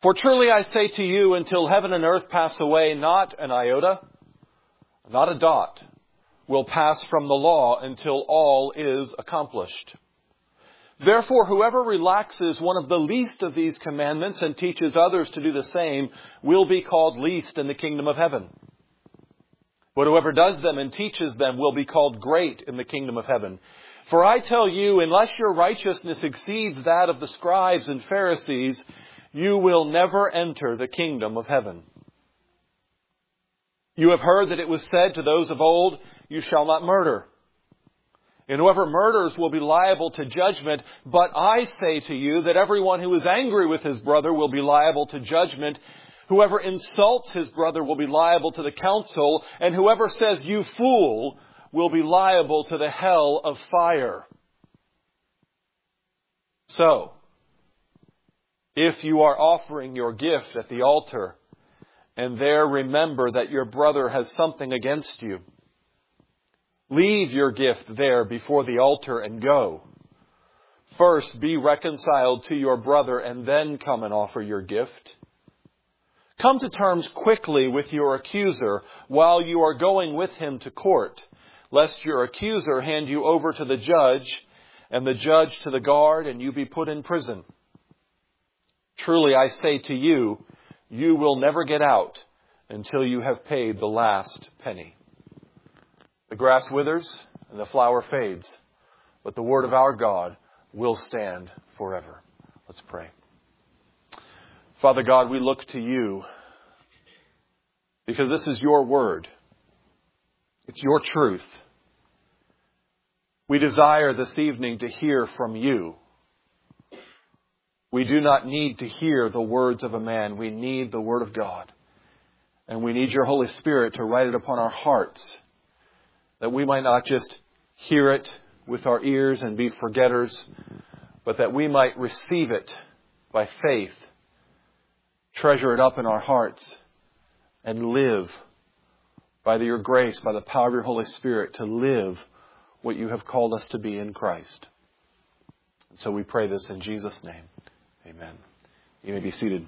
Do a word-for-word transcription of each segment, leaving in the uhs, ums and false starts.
For truly I say to you, until heaven and earth pass away, not an iota, not a dot, will pass from the law until all is accomplished. Therefore, whoever relaxes one of the least of these commandments and teaches others to do the same will be called least in the kingdom of heaven. But whoever does them and teaches them will be called great in the kingdom of heaven. For I tell you, unless your righteousness exceeds that of the scribes and Pharisees, you will never enter the kingdom of heaven. You have heard that it was said to those of old, you shall not murder. And whoever murders will be liable to judgment. But I say to you that everyone who is angry with his brother will be liable to judgment. Whoever insults his brother will be liable to the council. And whoever says, you fool, will be liable to the hell of fire. So, if you are offering your gift at the altar, and there remember that your brother has something against you, leave your gift there before the altar and go. First, be reconciled to your brother and then come and offer your gift. Come to terms quickly with your accuser while you are going with him to court, lest your accuser hand you over to the judge, and the judge to the guard, and you be put in prison. Truly I say to you, you will never get out until you have paid the last penny. The grass withers and the flower fades, but the word of our God will stand forever. Let's pray. Father God, we look to you because this is your word. It's your truth. We desire this evening to hear from you. We do not need to hear the words of a man. We need the Word of God. And we need your Holy Spirit to write it upon our hearts, that we might not just hear it with our ears and be forgetters, but that we might receive it by faith, treasure it up in our hearts, and live by your grace, by the power of your Holy Spirit, to live what you have called us to be in Christ. And so we pray this in Jesus' name. Amen. You may be seated.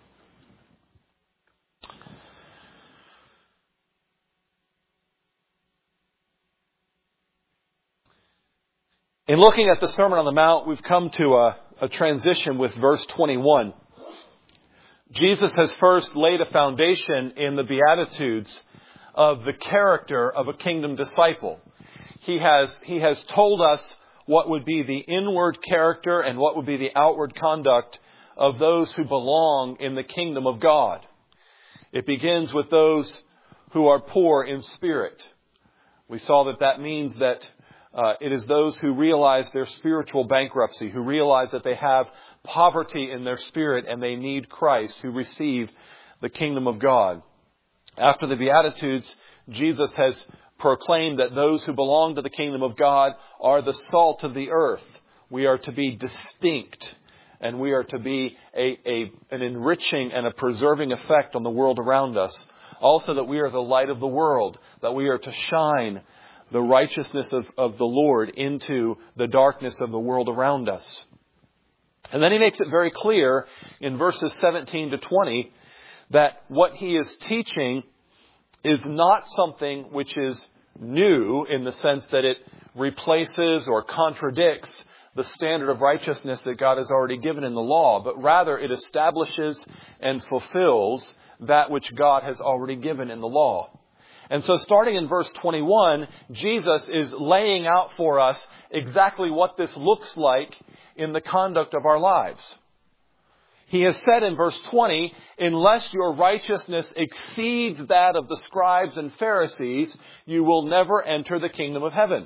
In looking at the Sermon on the Mount, we've come to a, a transition with verse twenty-one. Jesus has first laid a foundation in the Beatitudes of the character of a kingdom disciple. He has, he has told us what would be the inward character and what would be the outward conduct of those who belong in the kingdom of God. It begins with those who are poor in spirit. We saw that that means that uh, it is those who realize their spiritual bankruptcy, who realize that they have poverty in their spirit and they need Christ, who receive the kingdom of God. After the Beatitudes, Jesus has proclaimed that those who belong to the kingdom of God are the salt of the earth. We are to be distinct, and we are to be a, a, an enriching and a preserving effect on the world around us. Also that we are the light of the world, that we are to shine the righteousness of, of the Lord into the darkness of the world around us. And then he makes it very clear in verses seventeen to twenty that what he is teaching is not something which is new in the sense that it replaces or contradicts the standard of righteousness that God has already given in the law, but rather it establishes and fulfills that which God has already given in the law. And so starting in verse twenty-one, Jesus is laying out for us exactly what this looks like in the conduct of our lives. He has said in verse twenty, unless your righteousness exceeds that of the scribes and Pharisees, you will never enter the kingdom of heaven.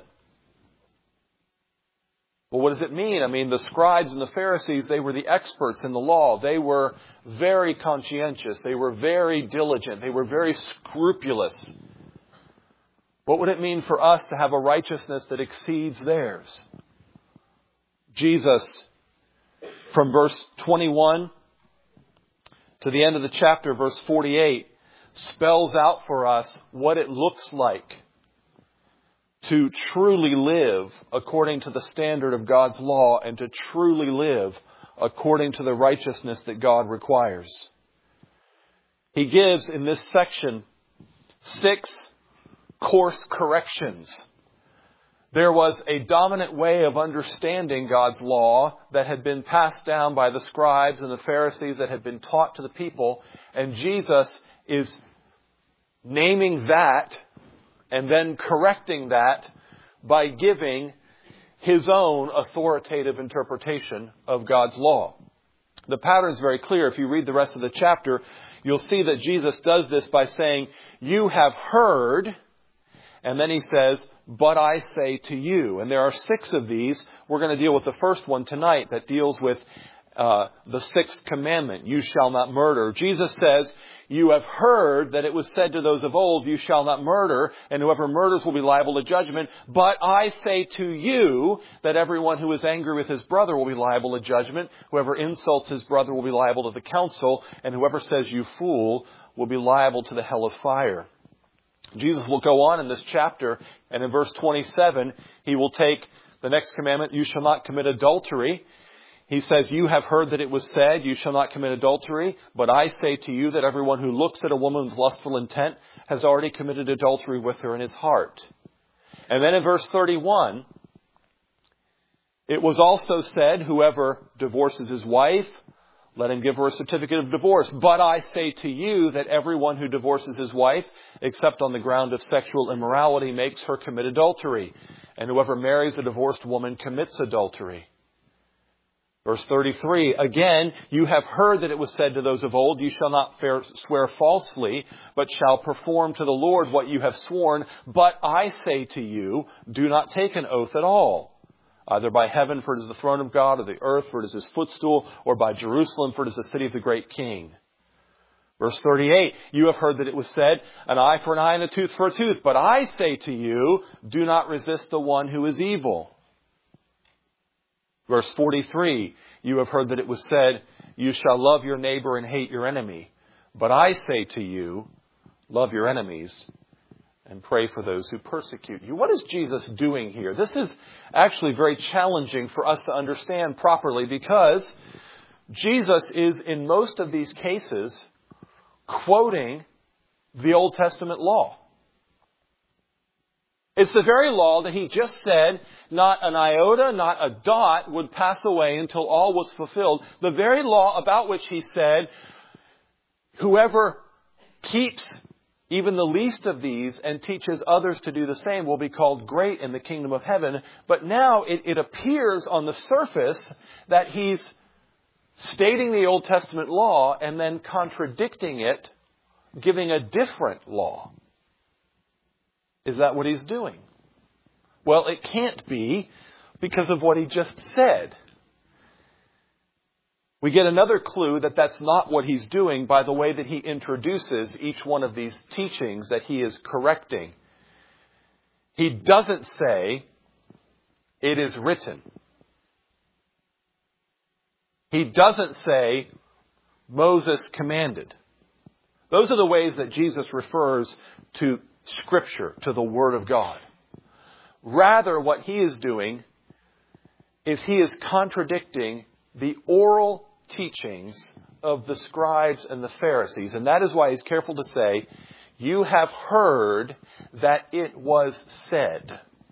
Well, what does it mean? I mean, the scribes and the Pharisees, they were the experts in the law. They were very conscientious. They were very diligent. They were very scrupulous. What would it mean for us to have a righteousness that exceeds theirs? Jesus, from verse twenty-one to the end of the chapter, verse forty-eight, spells out for us what it looks like to truly live according to the standard of God's law and to truly live according to the righteousness that God requires. He gives in this section six course corrections. There was a dominant way of understanding God's law that had been passed down by the scribes and the Pharisees that had been taught to the people. And Jesus is naming that and then correcting that by giving His own authoritative interpretation of God's law. The pattern is very clear. If you read the rest of the chapter, you'll see that Jesus does this by saying, "You have heard," and then He says, "But I say to you." And there are six of these. We're going to deal with the first one tonight that deals with uh, the sixth commandment, "You shall not murder." Jesus says, "You have heard that it was said to those of old, 'You shall not murder, and whoever murders will be liable to judgment.' But I say to you that everyone who is angry with his brother will be liable to judgment. Whoever insults his brother will be liable to the council, and whoever says 'you fool' will be liable to the hell of fire." Jesus will go on in this chapter, and in verse twenty-seven, He will take the next commandment, "You shall not commit adultery." He says, "You have heard that it was said, 'You shall not commit adultery.' But I say to you that everyone who looks at a woman with lustful intent has already committed adultery with her in his heart." And then in verse thirty-one, "It was also said, 'Whoever divorces his wife, let him give her a certificate of divorce.' But I say to you that everyone who divorces his wife, except on the ground of sexual immorality, makes her commit adultery. And whoever marries a divorced woman commits adultery." Verse thirty-three, "Again, you have heard that it was said to those of old, 'You shall not swear falsely, but shall perform to the Lord what you have sworn.' But I say to you, do not take an oath at all, either by heaven, for it is the throne of God, or the earth, for it is His footstool, or by Jerusalem, for it is the city of the great King." Verse thirty-eight, "You have heard that it was said, 'An eye for an eye and a tooth for a tooth.' But I say to you, do not resist the one who is evil." Verse forty-three, "You have heard that it was said, 'You shall love your neighbor and hate your enemy.' But I say to you, love your enemies and pray for those who persecute you." What is Jesus doing here? This is actually very challenging for us to understand properly, because Jesus is, in most of these cases, quoting the Old Testament law. It's the very law that He just said not an iota, not a dot would pass away until all was fulfilled. The very law about which He said, whoever keeps even the least of these and teaches others to do the same will be called great in the kingdom of heaven. But now it, it appears on the surface that He's stating the Old Testament law and then contradicting it, giving a different law. Is that what He's doing? Well, it can't be, because of what He just said. We get another clue that that's not what He's doing by the way that He introduces each one of these teachings that He is correcting. He doesn't say, "It is written." He doesn't say, "Moses commanded." Those are the ways that Jesus refers to Scripture, to the Word of God. Rather, what He is doing is He is contradicting the oral teachings of the scribes and the Pharisees. And that is why He's careful to say, "You have heard that it was said."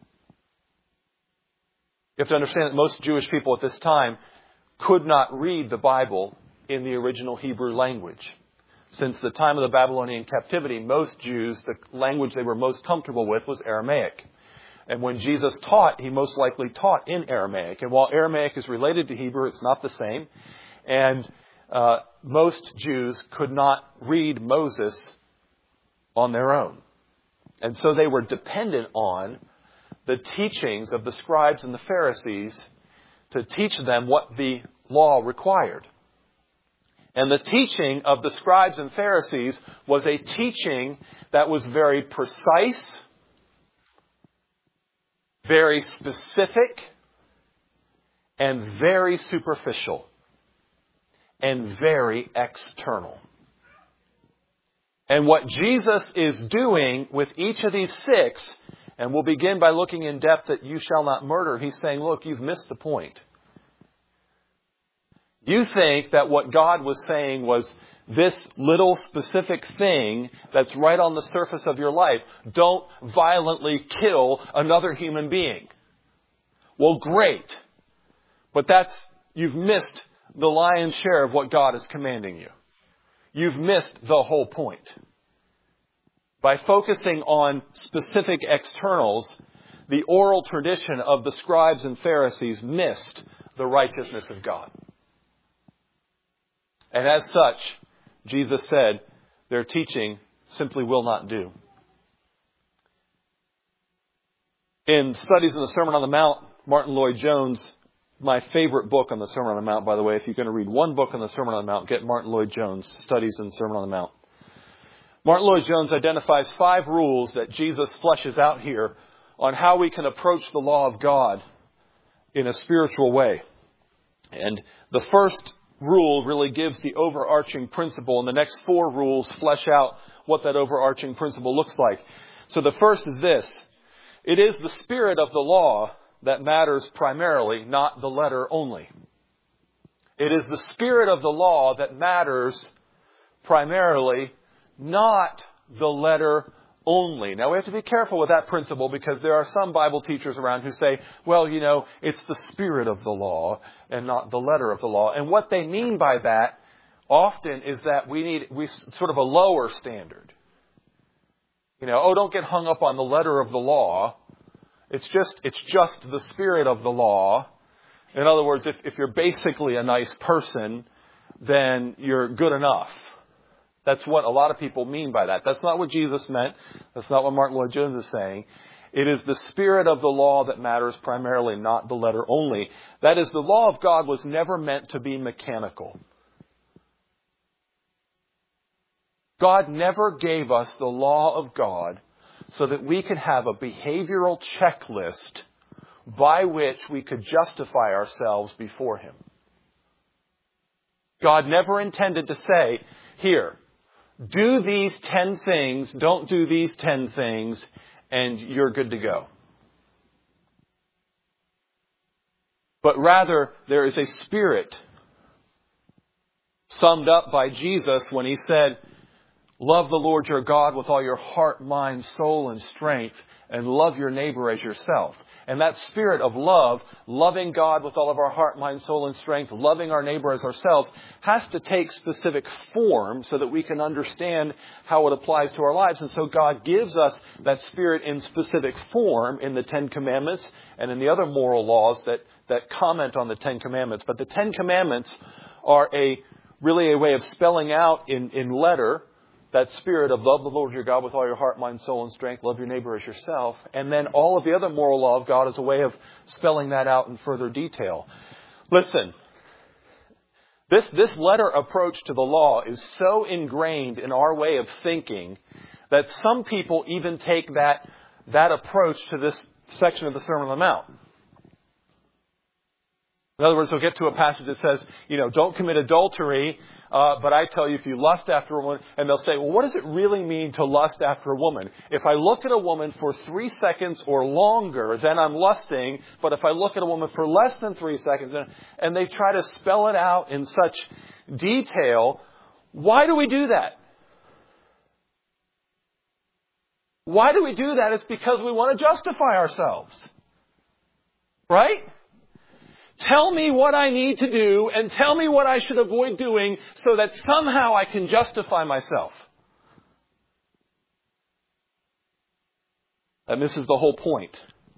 You have to understand that most Jewish people at this time could not read the Bible in the original Hebrew language. Since the time of the Babylonian captivity, most Jews, the language they were most comfortable with was Aramaic. And when Jesus taught, He most likely taught in Aramaic. And while Aramaic is related to Hebrew, it's not the same. And uh, most Jews could not read Moses on their own. And so they were dependent on the teachings of the scribes and the Pharisees to teach them what the law required. And the teaching of the scribes and Pharisees was a teaching that was very precise, very specific, and very superficial, and very external. And what Jesus is doing with each of these six, and we'll begin by looking in depth at "You shall not murder," He's saying, look, you've missed the point. You think that what God was saying was this little specific thing that's right on the surface of your life. Don't violently kill another human being. Well, great. But that's, you've missed the lion's share of what God is commanding you. You've missed the whole point. By focusing on specific externals, the oral tradition of the scribes and Pharisees missed the righteousness of God. And as such, Jesus said, their teaching simply will not do. In Studies in the Sermon on the Mount, Martin Lloyd-Jones, my favorite book on the Sermon on the Mount, by the way, if you're going to read one book on the Sermon on the Mount, get Martin Lloyd-Jones, Studies in the Sermon on the Mount. Martin Lloyd-Jones identifies five rules that Jesus fleshes out here on how we can approach the law of God in a spiritual way. And the first rule really gives the overarching principle, and the next four rules flesh out what that overarching principle looks like. So the first is this. It is the spirit of the law that matters primarily, not the letter only. It is the spirit of the law that matters primarily, not the letter only. Now we have to be careful with that principle because there are some Bible teachers around who say, well, you know, it's the spirit of the law and not the letter of the law. And what they mean by that often is that we need we sort of a lower standard. You know, oh, don't get hung up on the letter of the law. It's just it's just the spirit of the law. In other words, if, if you're basically a nice person, then you're good enough. That's what a lot of people mean by that. That's not what Jesus meant. That's not what Martin Lloyd-Jones is saying. It is the spirit of the law that matters primarily, not the letter only. That is, the law of God was never meant to be mechanical. God never gave us the law of God so that we could have a behavioral checklist by which we could justify ourselves before Him. God never intended to say, here, do these ten things, don't do these ten things, and you're good to go. But rather, there is a spirit summed up by Jesus when He said, love the Lord your God with all your heart, mind, soul, and strength, and love your neighbor as yourself. And that spirit of love, loving God with all of our heart, mind, soul, and strength, loving our neighbor as ourselves, has to take specific form so that we can understand how it applies to our lives. And so God gives us that spirit in specific form in the Ten Commandments and in the other moral laws that, that comment on the Ten Commandments. But the Ten Commandments are a really a way of spelling out in, in letter that spirit of love the Lord your God with all your heart, mind, soul, and strength. Love your neighbor as yourself. And then all of the other moral law of God is a way of spelling that out in further detail. Listen, this, this letter approach to the law is so ingrained in our way of thinking that some people even take that, that approach to this section of the Sermon on the Mount. In other words, they'll get to a passage that says, you know, don't commit adultery. Uh, but I tell you, if you lust after a woman, and they'll say, well, what does it really mean to lust after a woman? If I look at a woman for three seconds or longer, then I'm lusting. But if I look at a woman for less than three seconds, and they try to spell it out in such detail, why do we do that? Why do we do that? It's because we want to justify ourselves. Right? Tell me what I need to do and tell me what I should avoid doing so that somehow I can justify myself. And this is the whole point.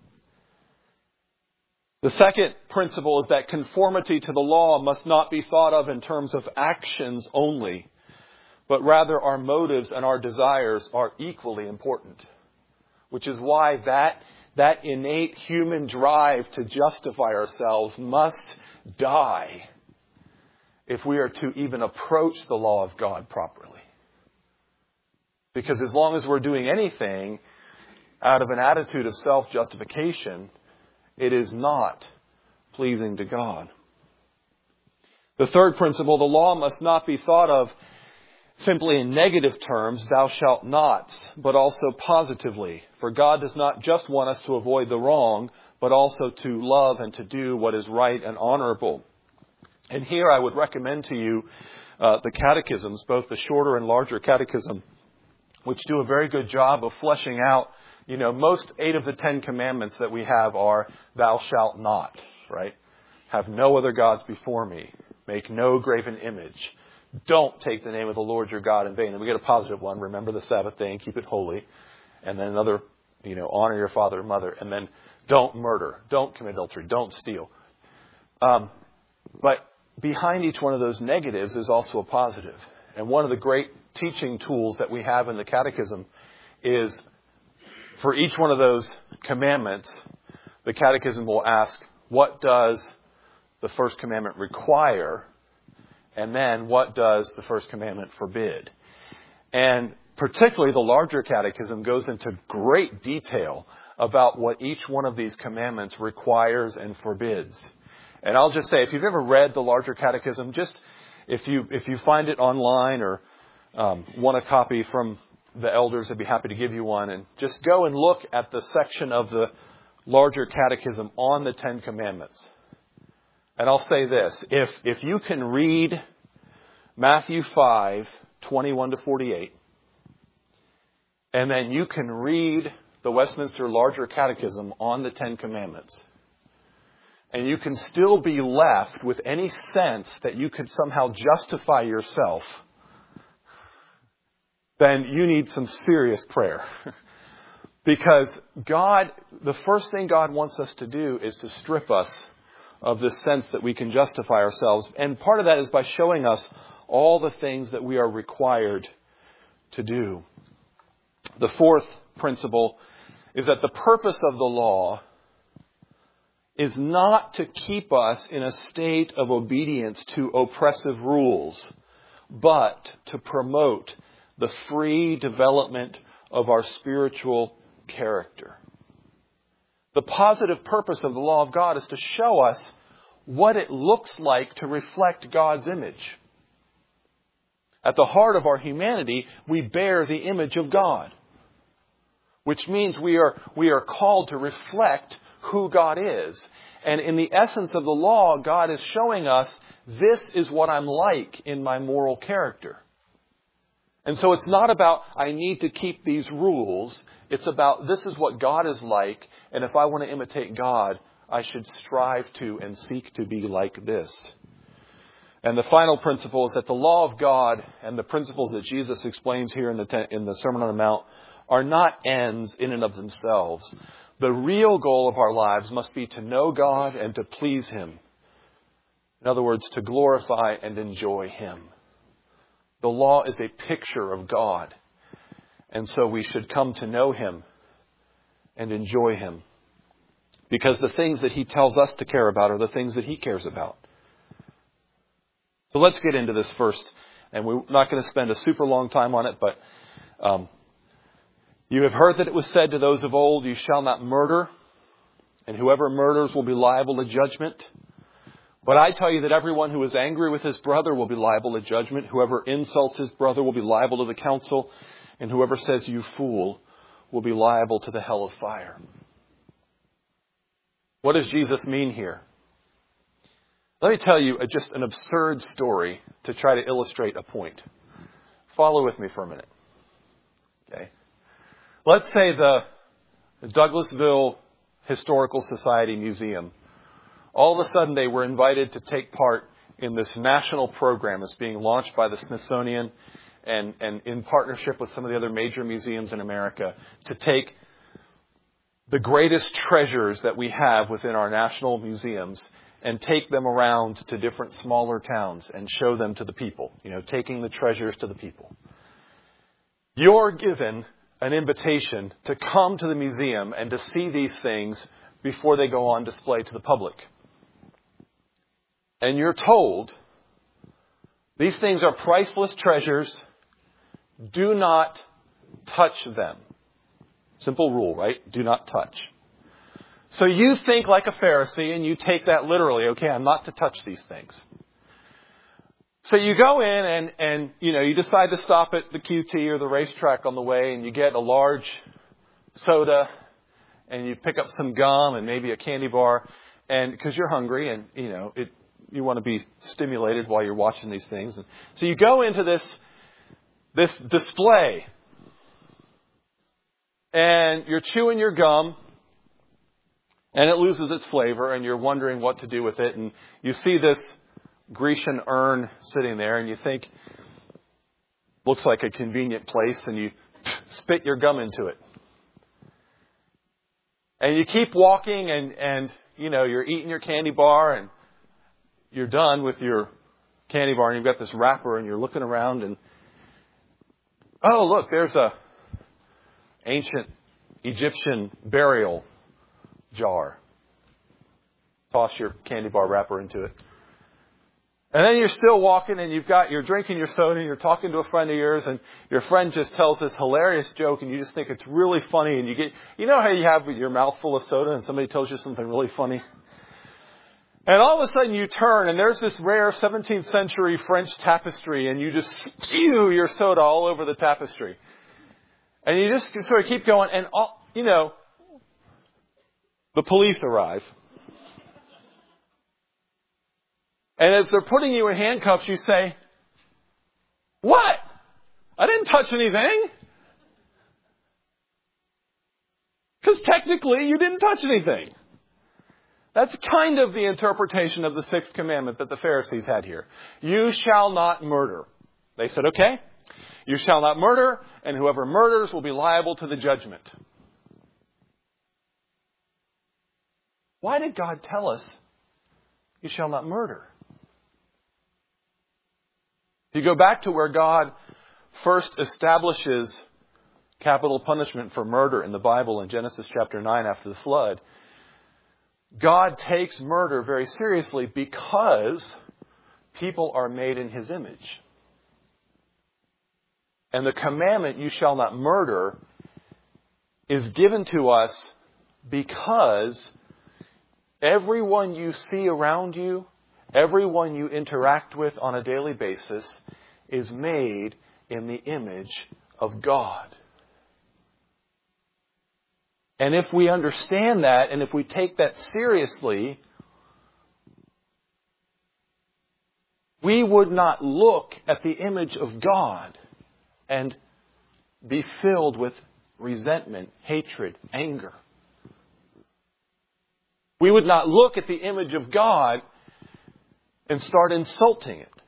The second principle is that conformity to the law must not be thought of in terms of actions only, but rather our motives and our desires are equally important, which is why that That innate human drive to justify ourselves must die if we are to even approach the law of God properly. Because as long as we're doing anything out of an attitude of self-justification, it is not pleasing to God. The third principle, the law must not be thought of simply in negative terms, thou shalt not, but also positively. For God does not just want us to avoid the wrong, but also to love and to do what is right and honorable. And here I would recommend to you uh, the catechisms, both the shorter and larger catechism, which do a very good job of fleshing out, you know, most eight of the Ten Commandments that we have are, thou shalt not, right? Have no other gods before me. Make no graven image. Don't take the name of the Lord your God in vain. And we get a positive one. Remember the Sabbath day and keep it holy. And then another, you know, honor your father and mother. And then don't murder. Don't commit adultery. Don't steal. Um, but behind each one of those negatives is also a positive. And one of the great teaching tools that we have in the catechism is for each one of those commandments, the catechism will ask, what does the first commandment require? And then what does the first commandment forbid? And particularly the larger catechism goes into great detail about what each one of these commandments requires and forbids. And I'll just say, if you've ever read the larger catechism, just if you if you find it online or um, want a copy from the elders, I'd be happy to give you one. And just go and look at the section of the larger catechism on the Ten Commandments. And I'll say this, if if you can read Matthew five, twenty-one to forty-eight, and then you can read the Westminster Larger Catechism on the Ten Commandments, and you can still be left with any sense that you could somehow justify yourself, then you need some serious prayer. Because God, the first thing God wants us to do is to strip us of this sense that we can justify ourselves. And part of that is by showing us all the things that we are required to do. The fourth principle is that the purpose of the law is not to keep us in a state of obedience to oppressive rules, but to promote the free development of our spiritual character. The positive purpose of the law of God is to show us what it looks like to reflect God's image. At the heart of our humanity, we bear the image of God, which means we are, we are called to reflect who God is. And in the essence of the law, God is showing us, this is what I'm like in my moral character. And so it's not about, I need to keep these rules. It's about, this is what God is like. And if I want to imitate God, I should strive to and seek to be like this. And the final principle is that the law of God and the principles that Jesus explains here in the, ten, in the Sermon on the Mount are not ends in and of themselves. The real goal of our lives must be to know God and to please Him. In other words, to glorify and enjoy Him. The law is a picture of God. And so we should come to know Him and enjoy Him. Because the things that He tells us to care about are the things that He cares about. So let's get into this first. And we're not going to spend a super long time on it, but um, you have heard that it was said to those of old, you shall not murder, and whoever murders will be liable to judgment. But I tell you that everyone who is angry with his brother will be liable to judgment. Whoever insults his brother will be liable to the council. And whoever says, you fool, will be liable to the hell of fire. What does Jesus mean here? Let me tell you a, just an absurd story to try to illustrate a point. Follow with me for a minute. Okay. Let's say the, the Douglasville Historical Society Museum, all of a sudden they were invited to take part in this national program that's being launched by the Smithsonian and, and in partnership with some of the other major museums in America to take the greatest treasures that we have within our national museums and take them around to different smaller towns and show them to the people, you know, taking the treasures to the people. You're given an invitation to come to the museum and to see these things before they go on display to the public. And you're told, these things are priceless treasures. Do not touch them. Simple rule, right? Do not touch. So you think like a Pharisee and you take that literally. Okay, I'm not to touch these things. So you go in and, and, you know, you decide to stop at the Q T or the racetrack on the way and you get a large soda and you pick up some gum and maybe a candy bar and because you're hungry and, you know, it, you want to be stimulated while you're watching these things. And so you go into this, this display and you're chewing your gum and it loses its flavor and you're wondering what to do with it. And you see this Grecian urn sitting there and you think, looks like a convenient place, and you spit your gum into it. And you keep walking and, and, you know, you're eating your candy bar and you're done with your candy bar and you've got this wrapper and you're looking around and, oh, look, there's a ancient Egyptian burial jar. Toss your candy bar wrapper into it. And then you're still walking and you've got, you're drinking your soda and you're talking to a friend of yours and your friend just tells this hilarious joke and you just think it's really funny and you get, you know how you have your mouth full of soda and somebody tells you something really funny? And all of a sudden you turn and there's this rare seventeenth century French tapestry and you just spew your soda all over the tapestry. And you just sort of keep going and all, you know, the police arrive. And as they're putting you in handcuffs, you say, what? I didn't touch anything. Because technically you didn't touch anything. That's kind of the interpretation of the sixth commandment that the Pharisees had here. You shall not murder. They said, okay, you shall not murder, and whoever murders will be liable to the judgment. Why did God tell us you shall not murder? If you go back to where God first establishes capital punishment for murder in the Bible in Genesis chapter nine after the flood, God takes murder very seriously because people are made in His image. And the commandment, you shall not murder, is given to us because everyone you see around you, everyone you interact with on a daily basis is made in the image of God. And if we understand that, and if we take that seriously, we would not look at the image of God and be filled with resentment, hatred, anger. We would not look at the image of God and start insulting it.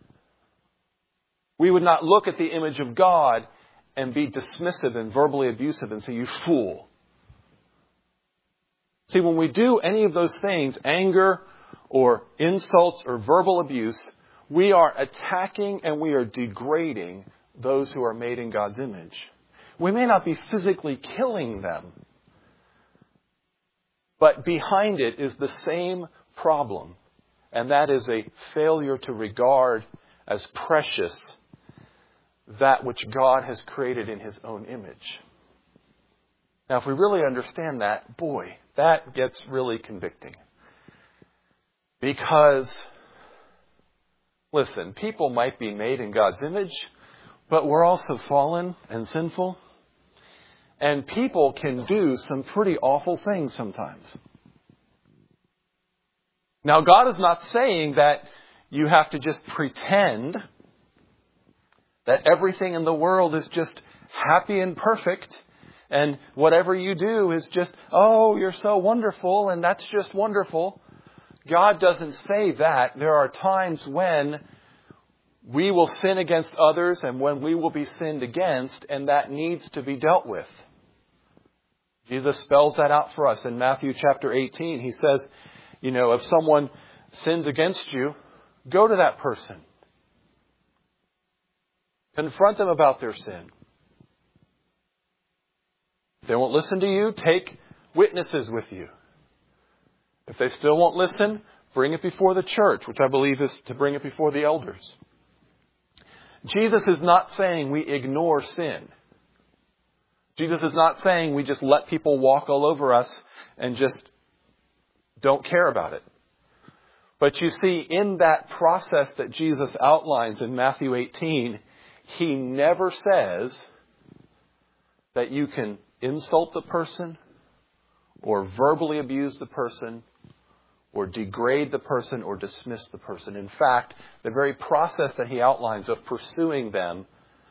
We would not look at the image of God and be dismissive and verbally abusive and say, you fool. See, when we do any of those things, anger or insults or verbal abuse, we are attacking and we are degrading those who are made in God's image. We may not be physically killing them, but behind it is the same problem. And that is a failure to regard as precious that which God has created in His own image. Now, if we really understand that, boy, that gets really convicting. Because, listen, people might be made in God's image, but we're also fallen and sinful. And people can do some pretty awful things sometimes. Now, God is not saying that you have to just pretend that everything in the world is just happy and perfect, and whatever you do is just, oh, you're so wonderful, and that's just wonderful. God doesn't say that. There are times when we will sin against others and when we will be sinned against, and that needs to be dealt with. Jesus spells that out for us in Matthew chapter eighteen. He says, you know, if someone sins against you, go to that person. Confront them about their sin. If they won't listen to you, take witnesses with you. If they still won't listen, bring it before the church, which I believe is to bring it before the elders. Jesus is not saying we ignore sin. Jesus is not saying we just let people walk all over us and just don't care about it. But you see, in that process that Jesus outlines in Matthew eighteen, He never says that you can insult the person or verbally abuse the person or degrade the person or dismiss the person. In fact, the very process that he outlines of pursuing them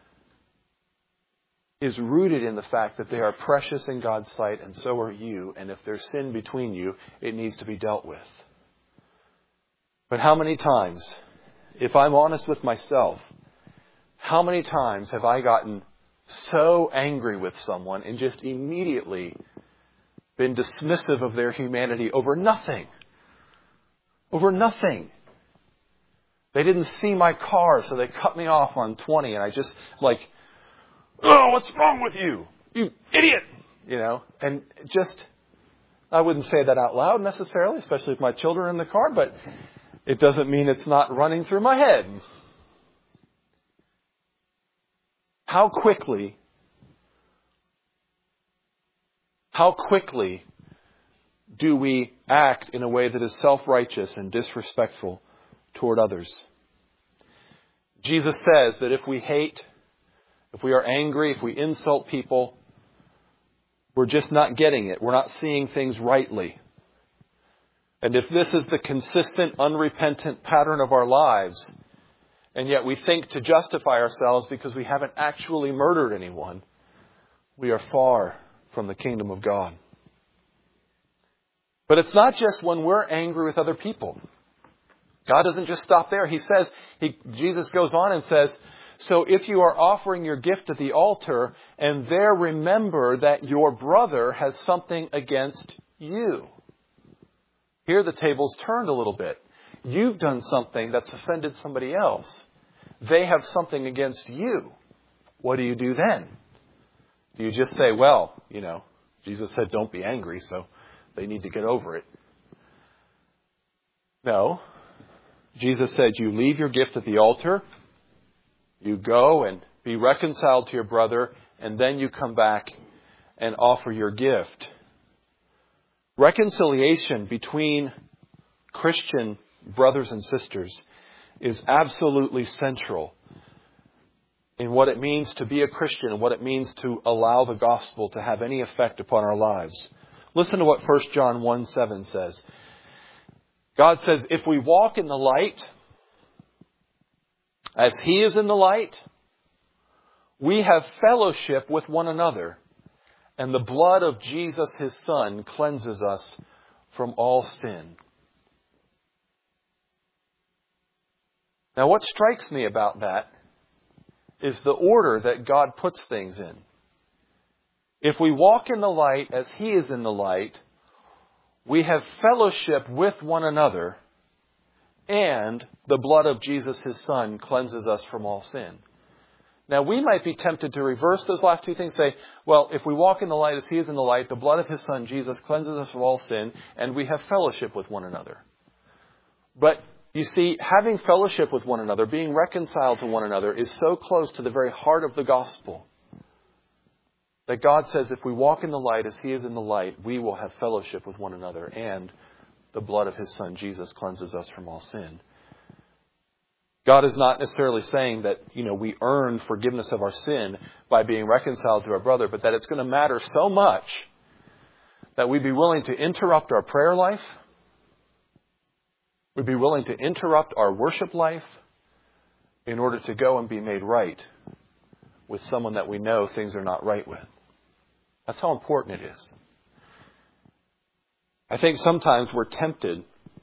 is rooted in the fact that they are precious in God's sight, and so are you. And if there's sin between you, it needs to be dealt with. But how many times, if I'm honest with myself, how many times have I gotten so angry with someone and just immediately been dismissive of their humanity over nothing? Over nothing. They didn't see my car, so they cut me off on twenty, and I just, like, oh, what's wrong with you? You idiot! You know, and just, I wouldn't say that out loud necessarily, especially if my children are in the car, but it doesn't mean it's not running through my head. How quickly, how quickly do we act in a way that is self-righteous and disrespectful toward others? Jesus says that if we hate, if we are angry, if we insult people, we're just not getting it. We're not seeing things rightly. And if this is the consistent, unrepentant pattern of our lives, and yet we think to justify ourselves because we haven't actually murdered anyone, we are far from the kingdom of God. But it's not just when we're angry with other people. God doesn't just stop there. He says, he, Jesus goes on and says, so if you are offering your gift at the altar and there remember that your brother has something against you. Here the table's turned a little bit. You've done something that's offended somebody else. They have something against you. What do you do then? Do you just say, well, you know, Jesus said don't be angry, so they need to get over it? No. Jesus said you leave your gift at the altar, you go and be reconciled to your brother, and then you come back and offer your gift. Reconciliation between Christian brothers and sisters is absolutely central in what it means to be a Christian and what it means to allow the gospel to have any effect upon our lives. Listen to what First John one seven says. God says, if we walk in the light, as He is in the light, we have fellowship with one another, and the blood of Jesus, His Son, cleanses us from all sin. Now, what strikes me about that is the order that God puts things in. If we walk in the light as He is in the light, we have fellowship with one another, and the blood of Jesus, His Son, cleanses us from all sin. Now, we might be tempted to reverse those last two things, say, well, if we walk in the light as He is in the light, the blood of His Son, Jesus, cleanses us from all sin, and we have fellowship with one another. But you see, having fellowship with one another, being reconciled to one another, is so close to the very heart of the gospel that God says if we walk in the light as He is in the light, we will have fellowship with one another, and the blood of His Son, Jesus, cleanses us from all sin. God is not necessarily saying that, you know, we earn forgiveness of our sin by being reconciled to our brother, but that it's going to matter so much that we'd be willing to interrupt our prayer life, we'd be willing to interrupt our worship life in order to go and be made right with someone that we know things are not right with. That's how important it is. I think sometimes we're tempted,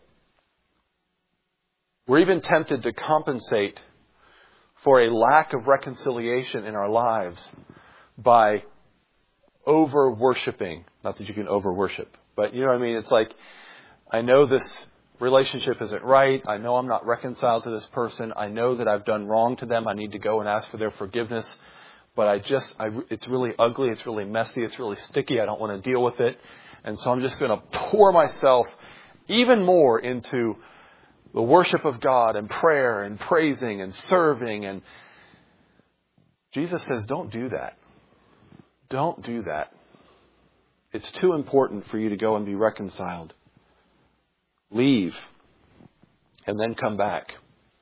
we're even tempted to compensate for a lack of reconciliation in our lives by over-worshiping. Not that you can over-worship, but you know what I mean? It's like, I know this relationship isn't right. I know I'm not reconciled to this person. I know that I've done wrong to them. I need to go and ask for their forgiveness. But I just, I, it's really ugly. It's really messy. It's really sticky. I don't want to deal with it. And so I'm just going to pour myself even more into the worship of God and prayer and praising and serving. And Jesus says, don't do that. Don't do that. It's too important for you to go and be reconciled. Leave and then come back.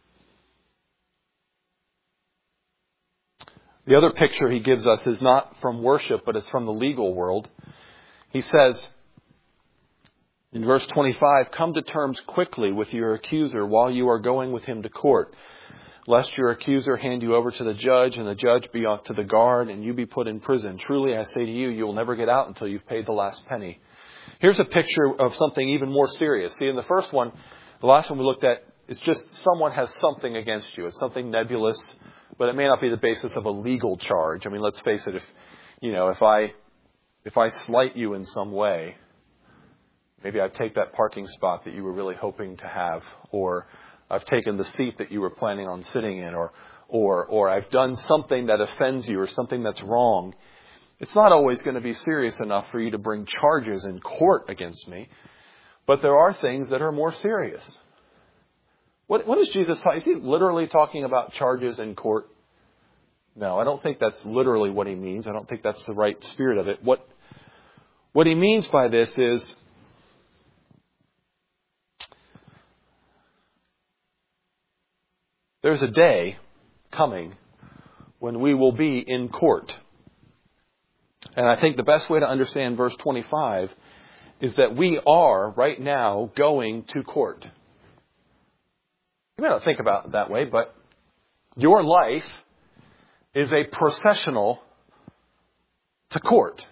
The other picture he gives us is not from worship, but it's from the legal world. He says, In verse twenty-five, come to terms quickly with your accuser while you are going with him to court, lest your accuser hand you over to the judge, and the judge be off to the guard, and you be put in prison. Truly, I say to you, you will never get out until you've paid the last penny. Here's a picture of something even more serious. See, in the first one, the last one we looked at, it's just someone has something against you. It's something nebulous, but it may not be the basis of a legal charge. I mean, let's face it, if, you know, if I, if I slight you in some way, maybe I take that parking spot that you were really hoping to have, or I've taken the seat that you were planning on sitting in, or, or, or I've done something that offends you or something that's wrong. It's not always going to be serious enough for you to bring charges in court against me, but there are things that are more serious. What, what is Jesus talking? Is he literally talking about charges in court? No, I don't think that's literally what he means. I don't think that's the right spirit of it. What, what he means by this is, there's a day coming when we will be in court. And I think the best way to understand verse twenty-five is that we are right now going to court. You may not think about it that way, but your life is a processional to court.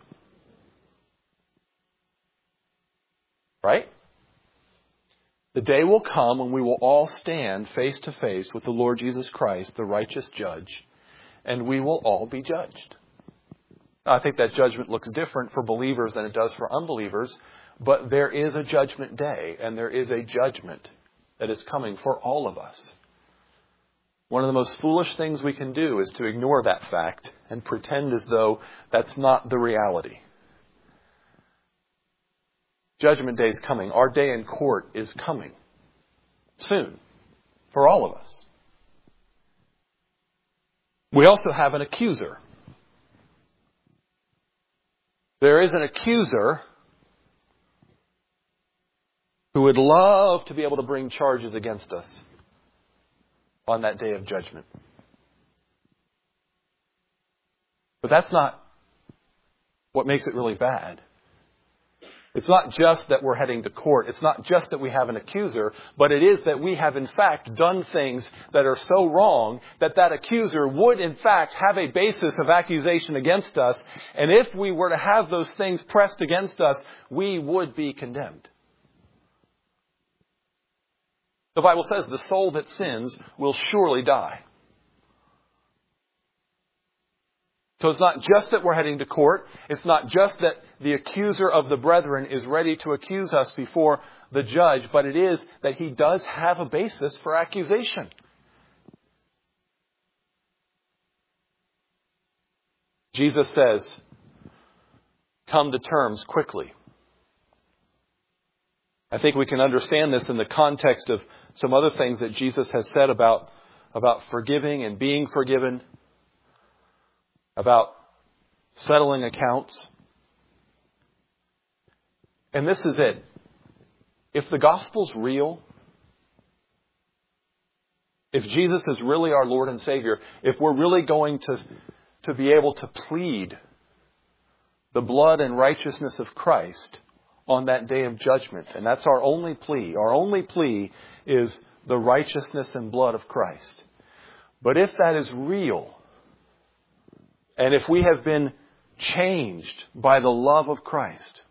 Right? The day will come when we will all stand face to face with the Lord Jesus Christ, the righteous judge, and we will all be judged. I think that judgment looks different for believers than it does for unbelievers, but there is a judgment day, and there is a judgment that is coming for all of us. One of the most foolish things we can do is to ignore that fact and pretend as though that's not the reality. Judgment Day is coming. Our day in court is coming soon for all of us. We also have an accuser. There is an accuser who would love to be able to bring charges against us on that day of judgment. But that's not what makes it really bad. It's not just that we're heading to court. It's not just that we have an accuser, but it is that we have in fact done things that are so wrong that that accuser would in fact have a basis of accusation against us. And if we were to have those things pressed against us, we would be condemned. The Bible says the soul that sins will surely die. So it's not just that we're heading to court. It's not just that the accuser of the brethren is ready to accuse us before the judge, but it is that he does have a basis for accusation. Jesus says, come to terms quickly. I think we can understand this in the context of some other things that Jesus has said about, about forgiving and being forgiven, about settling accounts. And this is it. If the gospel's real, if Jesus is really our Lord and Savior, if we're really going to, to be able to plead the blood and righteousness of Christ on that day of judgment, and that's our only plea. Our only plea is the righteousness and blood of Christ. But if that is real, and if we have been changed by the love of Christ,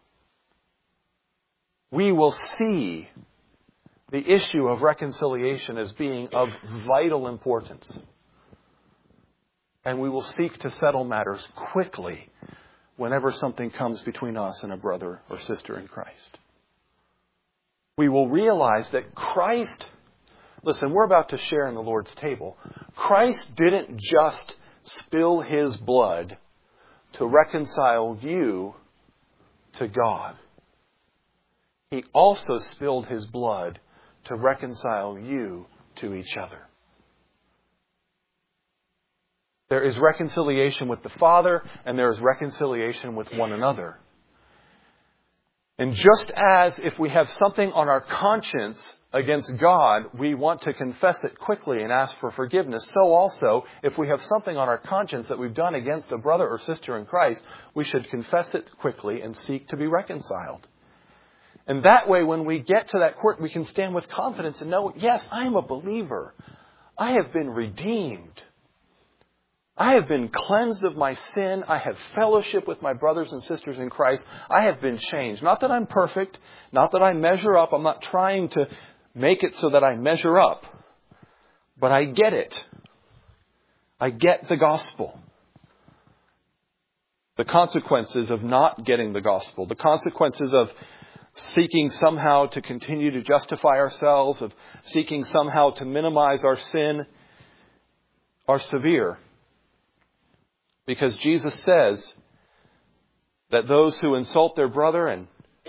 we will see the issue of reconciliation as being of vital importance. And we will seek to settle matters quickly whenever something comes between us and a brother or sister in Christ. We will realize that Christ, listen, we're about to share in the Lord's table. Christ didn't just spill his blood to reconcile you to God. He also spilled his blood to reconcile you to each other. There is reconciliation with the Father, and there is reconciliation with one another. And just as if we have something on our conscience against God, we want to confess it quickly and ask for forgiveness, so also, if we have something on our conscience that we've done against a brother or sister in Christ, we should confess it quickly and seek to be reconciled. And that way, when we get to that court, we can stand with confidence and know, yes, I am a believer. I have been redeemed. I have been cleansed of my sin. I have fellowship with my brothers and sisters in Christ. I have been changed. Not that I'm perfect. Not that I measure up. I'm not trying to make it so that I measure up. But I get it. I get the gospel. The consequences of not getting the gospel. The consequences of seeking somehow to continue to justify ourselves, of seeking somehow to minimize our sin, are severe. Because Jesus says that those who insult their brother and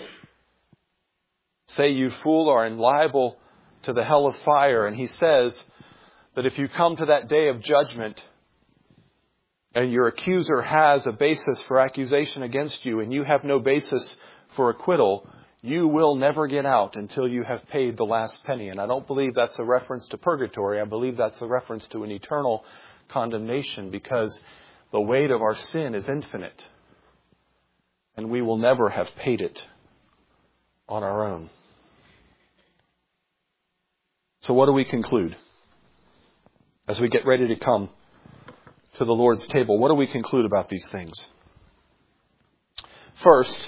say, you fool, are liable to the hell of fire. And he says that if you come to that day of judgment and your accuser has a basis for accusation against you and you have no basis for acquittal, you will never get out until you have paid the last penny. And I don't believe that's a reference to purgatory. I believe that's a reference to an eternal condemnation, because the weight of our sin is infinite, and we will never have paid it on our own. So what do we conclude? As we get ready to come to the Lord's table, what do we conclude about these things? First,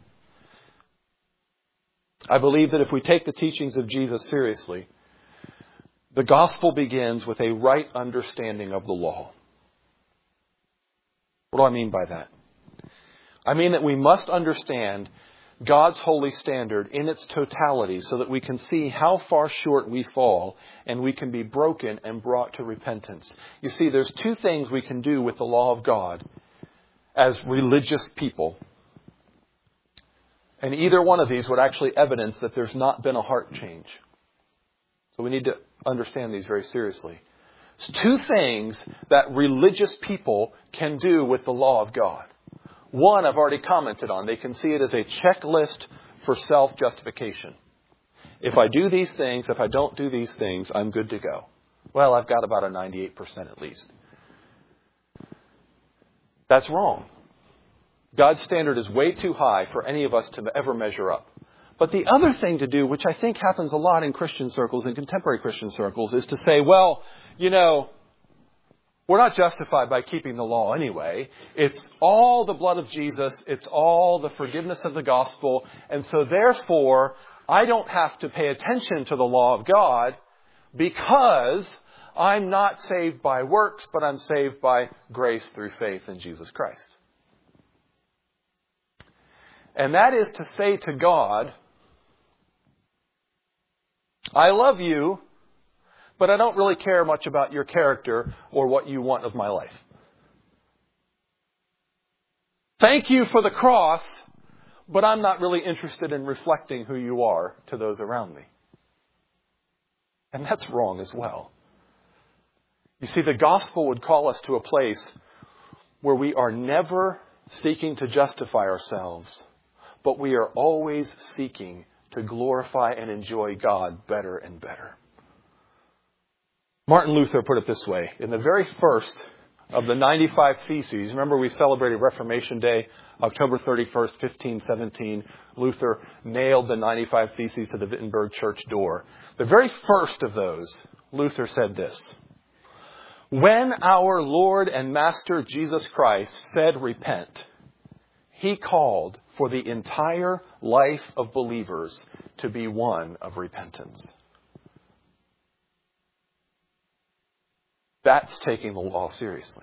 I believe that if we take the teachings of Jesus seriously, the gospel begins with a right understanding of the law. What do I mean by that? I mean that we must understand God's holy standard in its totality so that we can see how far short we fall and we can be broken and brought to repentance. You see, there's two things we can do with the law of God as religious people. And either one of these would actually evidence that there's not been a heart change. So we need to understand these very seriously. Two things that religious people can do with the law of God. One I've already commented on. They can see it as a checklist for self-justification. If I do these things, if I don't do these things, I'm good to go. Well, I've got about a ninety-eight percent at least. That's wrong. God's standard is way too high for any of us to ever measure up. But the other thing to do, which I think happens a lot in Christian circles, in contemporary Christian circles, is to say, well, you know, we're not justified by keeping the law anyway. It's all the blood of Jesus. It's all the forgiveness of the gospel. And so therefore, I don't have to pay attention to the law of God because I'm not saved by works, but I'm saved by grace through faith in Jesus Christ. And that is to say to God, I love you, but I don't really care much about your character or what you want of my life. Thank you for the cross, but I'm not really interested in reflecting who you are to those around me. And that's wrong as well. You see, the gospel would call us to a place where we are never seeking to justify ourselves, but we are always seeking to glorify and enjoy God better and better. Martin Luther put it this way. In the very first of the ninety-five Theses, remember we celebrated Reformation Day, October thirty-first, fifteen seventeen. Luther nailed the ninety-five Theses to the Wittenberg church door. The very first of those, Luther said this: when our Lord and Master Jesus Christ said repent, he called for the entire life of believers to be one of repentance. That's taking the law seriously.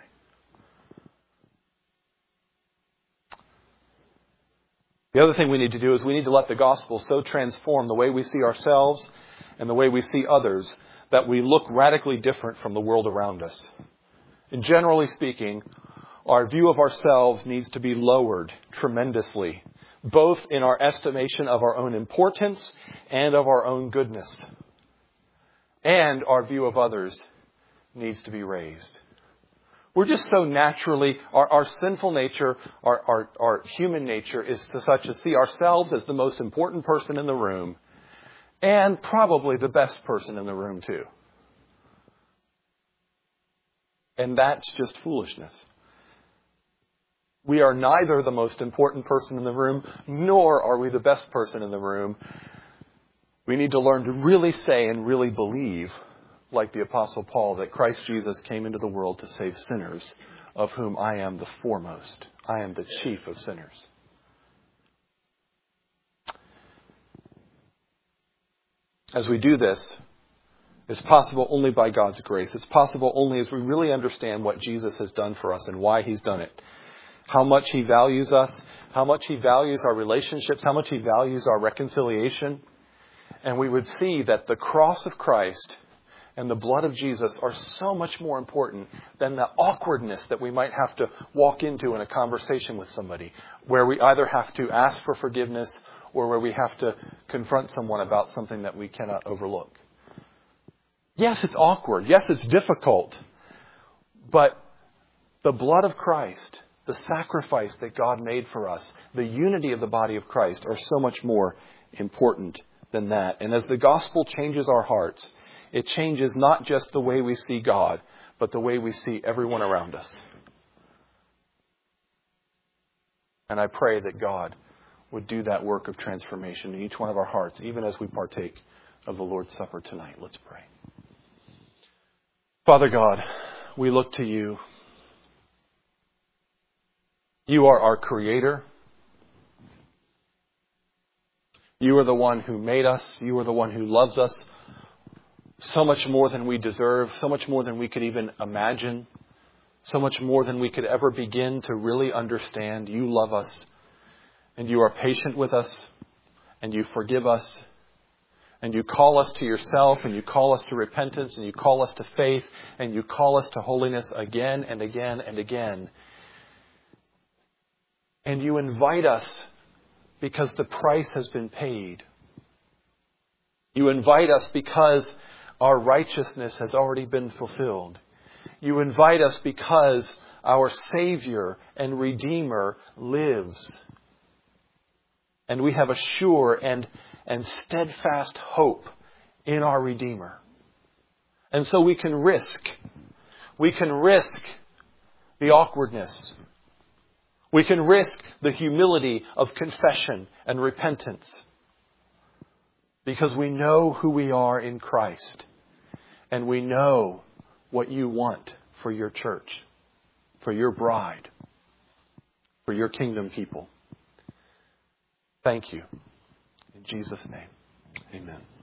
The other thing we need to do is we need to let the gospel so transform the way we see ourselves and the way we see others that we look radically different from the world around us. And generally speaking, our view of ourselves needs to be lowered tremendously, both in our estimation of our own importance and of our own goodness. And our view of others needs to be raised. We're just so naturally, our, our sinful nature, our, our, our human nature is to such as see ourselves as the most important person in the room and probably the best person in the room too. And that's just foolishness. We are neither the most important person in the room, nor are we the best person in the room. We need to learn to really say and really believe, like the Apostle Paul, that Christ Jesus came into the world to save sinners, of whom I am the foremost. I am the chief of sinners. As we do this, it's possible only by God's grace. It's possible only as we really understand what Jesus has done for us and why He's done it. How much He values us, how much He values our relationships, how much He values our reconciliation. And we would see that the cross of Christ and the blood of Jesus are so much more important than the awkwardness that we might have to walk into in a conversation with somebody, where we either have to ask for forgiveness or where we have to confront someone about something that we cannot overlook. Yes, it's awkward. Yes, it's difficult. But the blood of Christ, the sacrifice that God made for us, the unity of the body of Christ are so much more important than that. And as the gospel changes our hearts, it changes not just the way we see God, but the way we see everyone around us. And I pray that God would do that work of transformation in each one of our hearts, even as we partake of the Lord's Supper tonight. Let's pray. Father God, we look to You. You are our Creator. You are the one who made us. You are the one who loves us so much more than we deserve, so much more than we could even imagine, so much more than we could ever begin to really understand. You love us, and You are patient with us, and You forgive us, and You call us to Yourself, and You call us to repentance, and You call us to faith, and You call us to holiness again and again and again. And You invite us because the price has been paid. You invite us because our righteousness has already been fulfilled. You invite us because our Savior and Redeemer lives. And we have a sure and, and steadfast hope in our Redeemer. And so we can risk. We can risk the awkwardness. We can risk the humility of confession and repentance. Because we know who we are in Christ. And we know what You want for Your church, for Your bride, for Your kingdom people. Thank You. In Jesus' name, amen.